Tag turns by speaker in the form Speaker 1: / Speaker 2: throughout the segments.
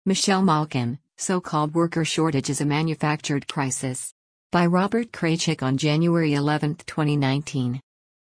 Speaker 1: Michelle Malkin, So-Called Worker Shortage is a Manufactured Crisis. By Robert Kraychik on January 11, 2019.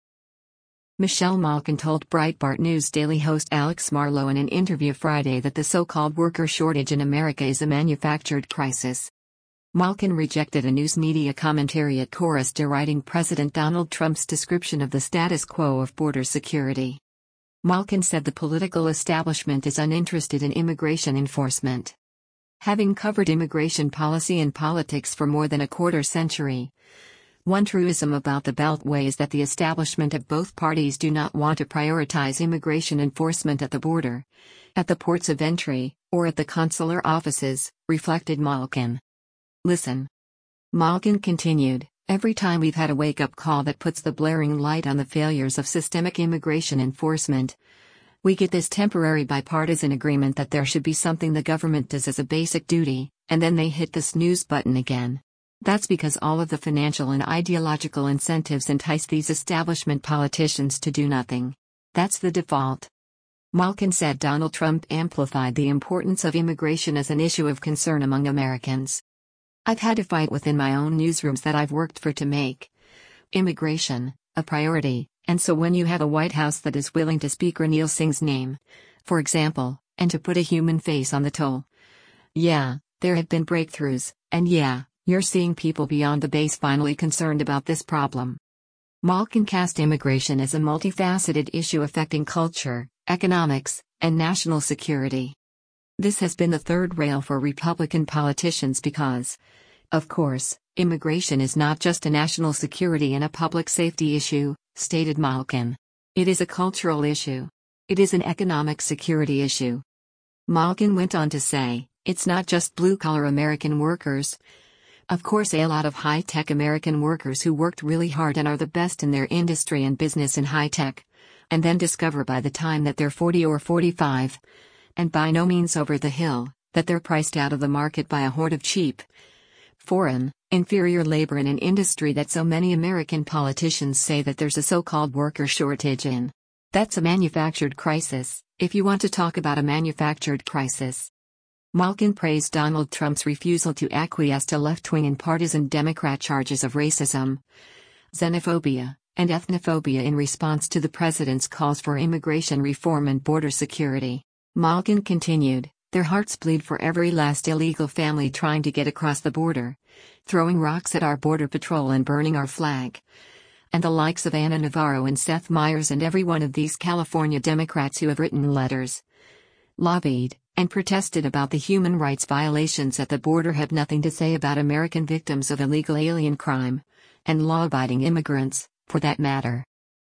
Speaker 1: Michelle Malkin told Breitbart News Daily host Alex Marlow in an interview Friday that the so-called worker shortage in America is a manufactured crisis. Malkin rejected a news media commentary at Chorus deriding President Donald Trump's description of the status quo of border security. Malkin said the political establishment is uninterested in immigration enforcement. Having covered immigration policy and politics for more than a quarter century, one truism about the Beltway is that the establishment of both parties do not want to prioritize immigration enforcement at the border, at the ports of entry, or at the consular offices, reflected Malkin. Listen. Malkin continued, every time we've had a wake-up call that puts the blaring light on the failures of systemic immigration enforcement, we get this temporary bipartisan agreement that there should be something the government does as a basic duty, and then they hit the snooze button again. That's because all of the financial and ideological incentives entice these establishment politicians to do nothing. That's the default. Malkin said Donald Trump amplified the importance of immigration as an issue of concern among Americans. I've had to fight within my own newsrooms that I've worked for to make immigration a priority, and so when you have a White House that is willing to speak Ranil Singh's name, for example, and to put a human face on the toll. Yeah, there have been breakthroughs, and yeah, you're seeing people beyond the base finally concerned about this problem. Malkin cast immigration as a multifaceted issue affecting culture, economics, and national security. This has been the third rail for Republican politicians because, of course, immigration is not just a national security and a public safety issue, stated Malkin. It is a cultural issue. It is an economic security issue. Malkin went on to say, it's not just blue-collar American workers. Of course, a lot of high-tech American workers who worked really hard and are the best in their industry and business in high-tech, and then discover by the time that they're 40 or 45, and by no means over the hill, that they're priced out of the market by a horde of cheap, foreign, inferior labor in an industry that so many American politicians say that there's a so-called worker shortage in. That's a manufactured crisis, if you want to talk about a manufactured crisis. Malkin praised Donald Trump's refusal to acquiesce to left-wing and partisan Democrat charges of racism, xenophobia, and ethnophobia in response to the president's calls for immigration reform and border security. Malkin continued, their hearts bleed for every last illegal family trying to get across the border, throwing rocks at our border patrol and burning our flag. And the likes of Ana Navarro and Seth Meyers and every one of these California Democrats who have written letters, lobbied, and protested about the human rights violations at the border have nothing to say about American victims of illegal alien crime, and law-abiding immigrants, for that matter.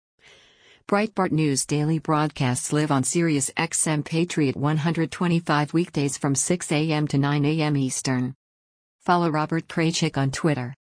Speaker 1: Breitbart News daily broadcasts live on Sirius XM Patriot 125 weekdays from 6 a.m. to 9 a.m. Eastern. Follow Robert Kraychik on Twitter.